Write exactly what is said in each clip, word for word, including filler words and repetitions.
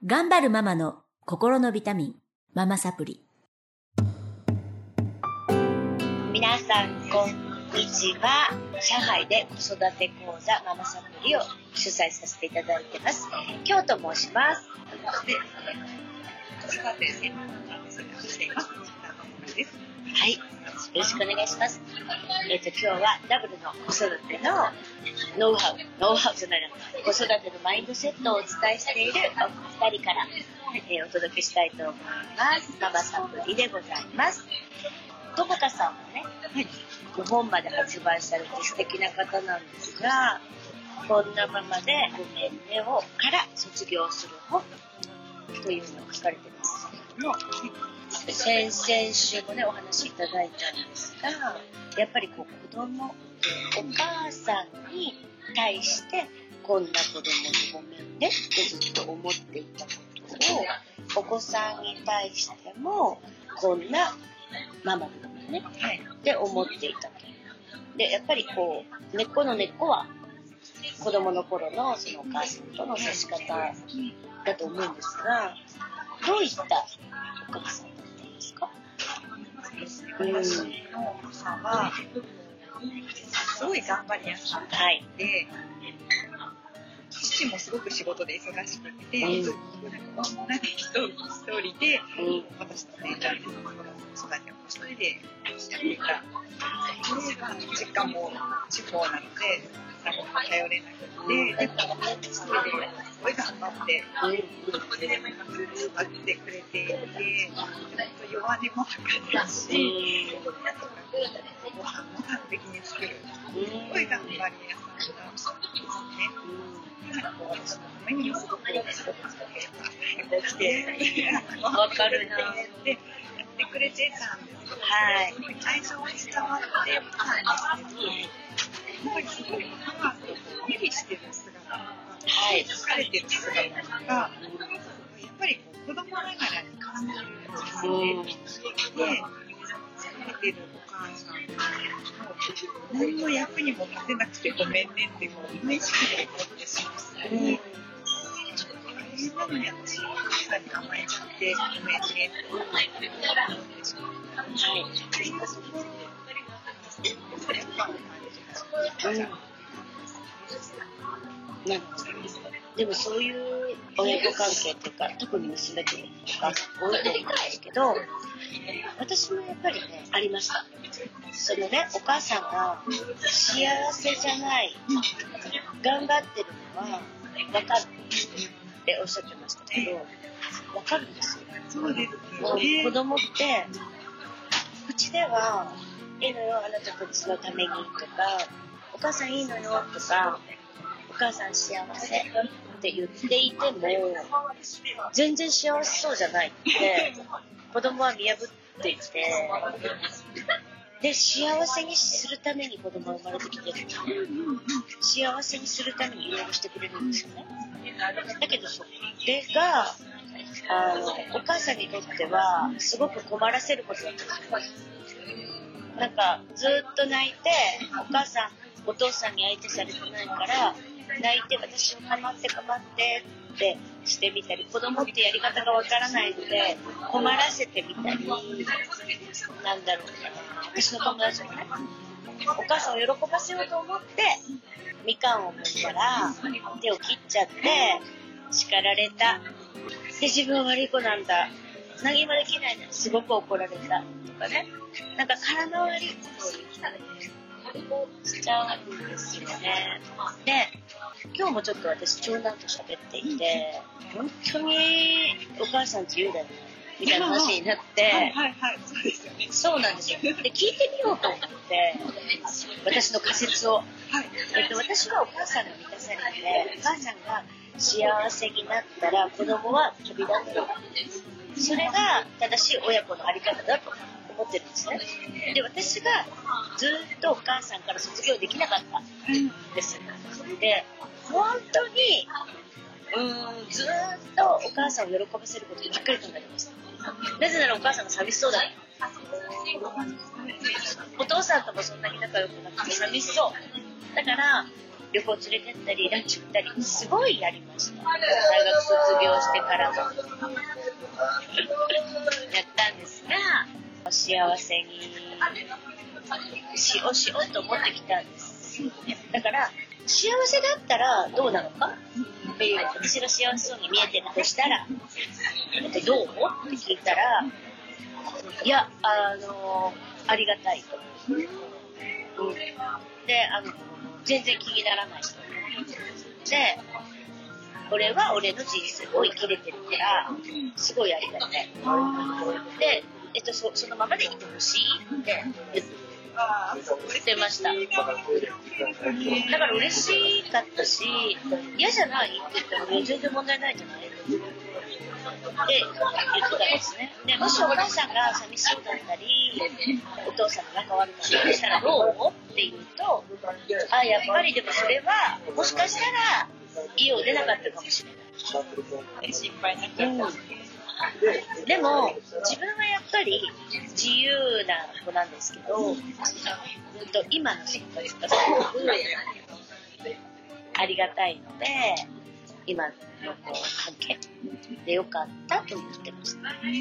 頑張るママの心のビタミン、ママサプリ。 皆さんこんにちは。上海で子育て講座ママサプリを主催させていただいてます。京と申します。 で、子育て専門のそれをしています。 はい、よろしくお願いします。えっと今日はダブルの子育てのノウハウ、ノウハウじゃないな、子育てのマインドセットをお伝えしているお二人から、えー、お届けしたいと思います。ママサプリでございます。ともかさんはね、はい、本まで発売されて素敵な方なんですが、こんなままでごめんねをから卒業する本というのを書かれてますけども、先々週もねお話いただいたんですが、やっぱりこう子供、お母さんに対してこんな子供にごめんねってずっと思っていたことを、お子さんに対してもこんなママにごめんねって思っていたと。でやっぱりこう根っこの根っこは子供の頃のそのお母さんとの接し方だと思うんですが、どういったお母さんだったんですか？ 私のお母さんはすごい頑張り屋さんで、はい、父もすごく仕事で忙しくて、うん、ずっと子供が一人で、うん、私と姉ちゃんの子供の育てを一人でやっていた。実家も地方なので頼れなくて、でも一人ですごい頑張って育ててくれていて、弱音も吐かないし、ご飯も完璧に作る、すごい頑張り屋さんなんですね。私のためにすごく朝早く起きてわかるなでやってくれてたんですけど、 はい、 愛情は伝わってたんですけど、やっぱりすごい母と無理してる姿とか、はい、疲れてる姿とか、やっぱりこう子供ながらに感じるんですよね。で、疲れてるお母さんの何の役にも立てなくてごめんねって無意識で思ってしまったり、あれなのに私は体に甘えちゃってごめんねって思ってしまったり、はい、それがうん、なんでもそういう親子関係とか特に娘とか多いと思うんですけど、私もやっぱりねありました。そのねお母さんが幸せじゃない、頑張ってるのは分かるっておっしゃってましたけど、分かるんですよ。 そうですよね。子供って口ではいいのよあなたたちのためにとか、お母さんいいのよとか、お母さん幸せって言っていても全然幸せそうじゃないって子供は見破っていて、で幸せにするために子供は生まれてきてる、幸せにするためにいろいろしてくれるんですよね。だけどそれがあのお母さんにとってはすごく困らせることだったんですよ。なんかずっと泣いて、お母さんお父さんに相手されてないから泣いて私を構って構ってってしてみたり、子供ってやり方がわからないので困らせてみたり、なんだろうな、私の友達もねお母さんを喜ばせようと思ってみかんを剥いたら手を切っちゃって叱られた、で自分は悪い子なんだ、何もできないのにすごく怒られたとかね、なんか体悪いことをしちゃうんですよね。で今日もちょっと私長男と喋っていて、本当にお母さん自由だよねみたいな話になって、はいはいはい、そうですよね。 そうなんですよ。で聞いてみようと思って私の仮説を、はい、えっと、私はお母さんが満たされて、お母さんが幸せになったら子供は飛び立つ、それが正しい親子のあり方だと思ってるんですね。で私がずっとお母さんから卒業できなかったんですよ。で本当にうーんずっとお母さんを喜ばせることばっかり考えてました。なぜならお母さんが寂しそうだから。お父さんともそんなに仲良くなくて寂しそうだから、 旅行連れてったりランチ行ったりすごいやりました。大学卒業してからもやったんですが、幸せにしようしようと思ってきたんです。だから幸せだったらどうなのかっていう、私が幸せそうに見えてるとしたら、どうって聞いたら、いや、あのありがたいと、うん、で、あの全然気にならない人で、俺は俺の人生を生きれてるからすごいありがたいで、えっと、そ, そのままでいてほしいって言ってました。だから嬉しかったし、嫌じゃないって言ったら全然問題ないんじゃないって言ってたんですね。で、もしお母さんが寂しそうだったりお父さんが仲悪かったりしたらどうって言うと、あ、やっぱりでもそれはもしかしたら家を出なかったかもしれない、心配になっちゃった、うん、でも自分はやっぱり自由な子なんですけど、今の生活がすごくありがたいので、今の関係でよかったと思ってました、うん、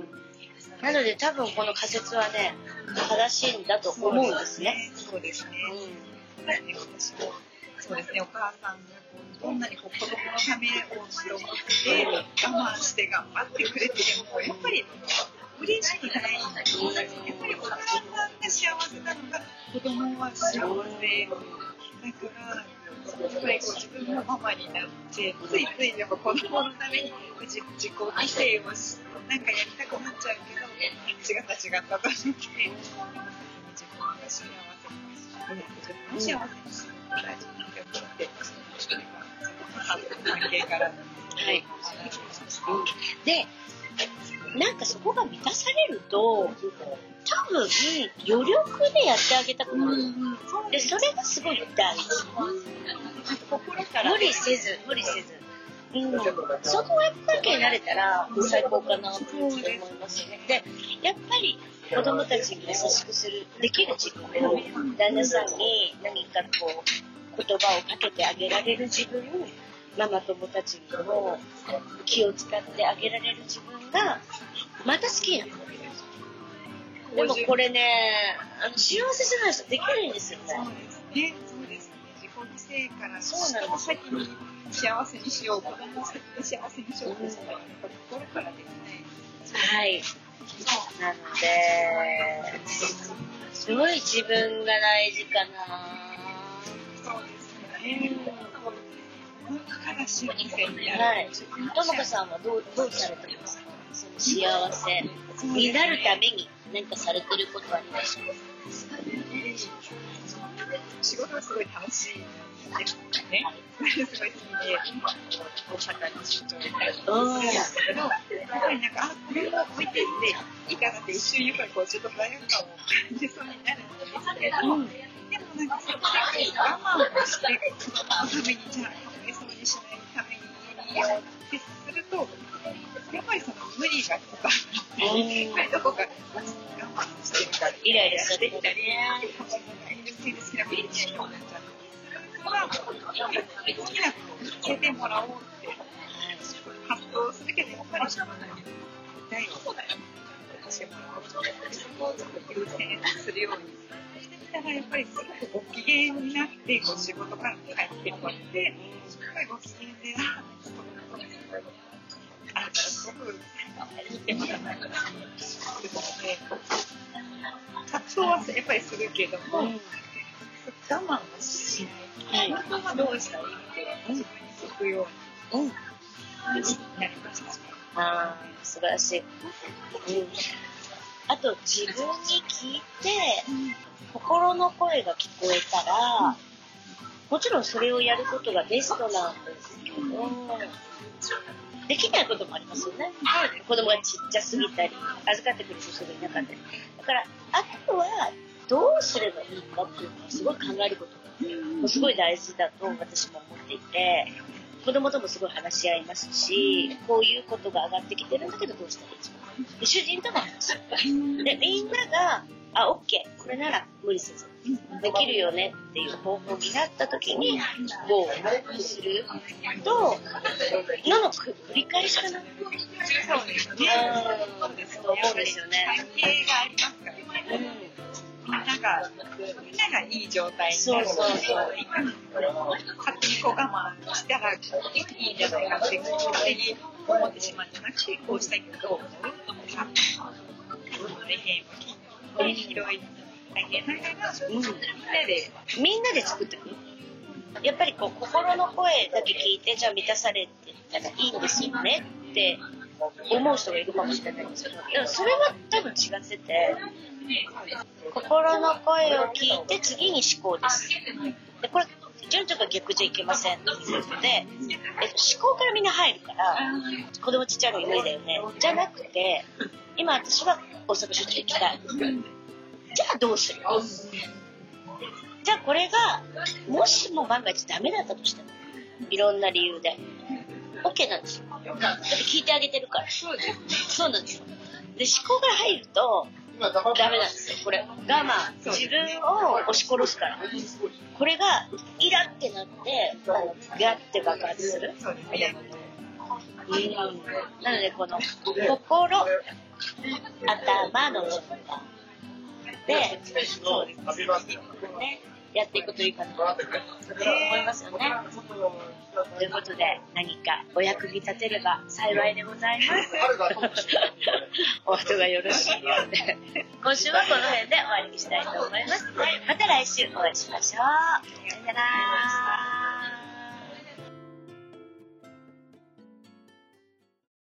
なので多分この仮説はね正しいんだと思うんですね。 そうですね、うん、私もそうですね、お母さんがどんなにこう子供のためをして思って我慢して頑張ってくれてもやっぱり嬉しくない。やっぱりお母さんが幸せなのが子供は幸せだから、やっぱりこう自分もママになってついついやっぱ子供のために自己犠牲をしなんかやりたくなっちゃうけど、違った違ったと思って自分が幸せに自分も幸せにしてもらいたいと思って母の関係から、はい、 でなんかそこが満たされると多分余力でやってあげたくなる、うん、でそれがすごい大事、心から無理せず無理せず、うん、その関係になれたら最高かなと思いますね。でやっぱり子供たちに優しくするできる自分を旦那さんに何かこう言葉をかけてあげられる自分、ママ友たちにも気を使ってあげられる自分がまた好きなの。でもこれね、あの幸せじゃない人できないんですよね。 そうですね、そうですね。自己犠牲から人を先に幸せにしよう、子供を先に幸せにしようってその心からできない。 はい。なので、すごい自分が大事かな。 そうですね。うん、から幸せになる。 はい。ともかさんはどうどうされてますか？その幸せになるために何かされてることはありますか？ 仕事はすごい楽しいですね。すごい好きで、大阪に出張行ったりとかするんですけど、やっぱりなんか、あ、これを置いてっていいかなって一瞬やっぱりこうちょっと罪悪感を感じそうになるんですけど、うん、でもなんかそこで我慢をして、そのためにじゃあ、かわいそうにしないためにいいよってすると、やっぱりその無理が伝わって、やっぱりどこか我慢してるからイライラしてきたり、 好きなビリッチになっちゃう。それは好きなことを見つけてもらおうって発動するけど、やっぱりしょうがない。痛いことだよ。してもらおう。そこをちょっと優先するようにしてみたら、やっぱりすごくご機嫌になって、こう仕事から帰ってこられて、やっぱりご機嫌で、あ、このことですごい。あなたすごく見てもらったりするので、葛藤はやっぱりするけども、うん、我慢はしない。本当はどうしたらいいって自分に聞くようになりました。 ああ、素晴らしい。うん、あと自分に聞いて、うん、心の声が聞こえたら、もちろんそれをやることがベストなんですけど、できないこともありますよね。子供がちっちゃすぎたり、預かってくれる人がいなかったり。だから、あとはどうすればいいかっていうのをすごい考えることがすごい大事だと私も思っていて、子供ともすごい話し合いますし、こういうことが上がってきてるんだけどどうしたらいいですか。で主人とも話す。で、みんながあ、オッケー、これなら無理せずできるよねっていう方法になった時にゴーすると、のの繰り返しかな。 そうですね。 そうですと思うんですよね。 関係がありますからね。みんなが、みんながいい状態になる。 そうそうそう。 勝手にこう我慢したらいいんじゃないかって勝手に思ってしまうんじゃなくて、こうしたいけどどう思うとか、大変大広い大変ながら、みんなでみんなで作ってる。やっぱりこう心の声だけ聞いてじゃあ満たされてたらいいんですよねって思う人がいるかもしれないんですけど、でもそれは多分違ってて、心の声を聞いて次に思考です。でこれ順序が逆じゃいけませんっていうことで、えっと、思考からみんな入るから子供ちっちゃいのに無理だよねじゃなくて、今私は大阪出張行きたい、じゃあどうする、じゃあこれがもしも万が一ダメだったとしてもいろんな理由で OK なんですよ。だって聞いてあげてるから。そうです。そうなんですよ。で思考から入るとダメなんですよ。これ我慢、自分を押し殺すから。これがイラってなってガッて爆発する。 そうですね。 うん、なのでこの心、頭の順番でそうですね、やっていくといいかなと思いますよね。ということで何かお役に立てれば幸いでございます。お後がよろしいようで今週はこの辺で終わりにしたいと思います。また来週お会いしましょう。さよなら。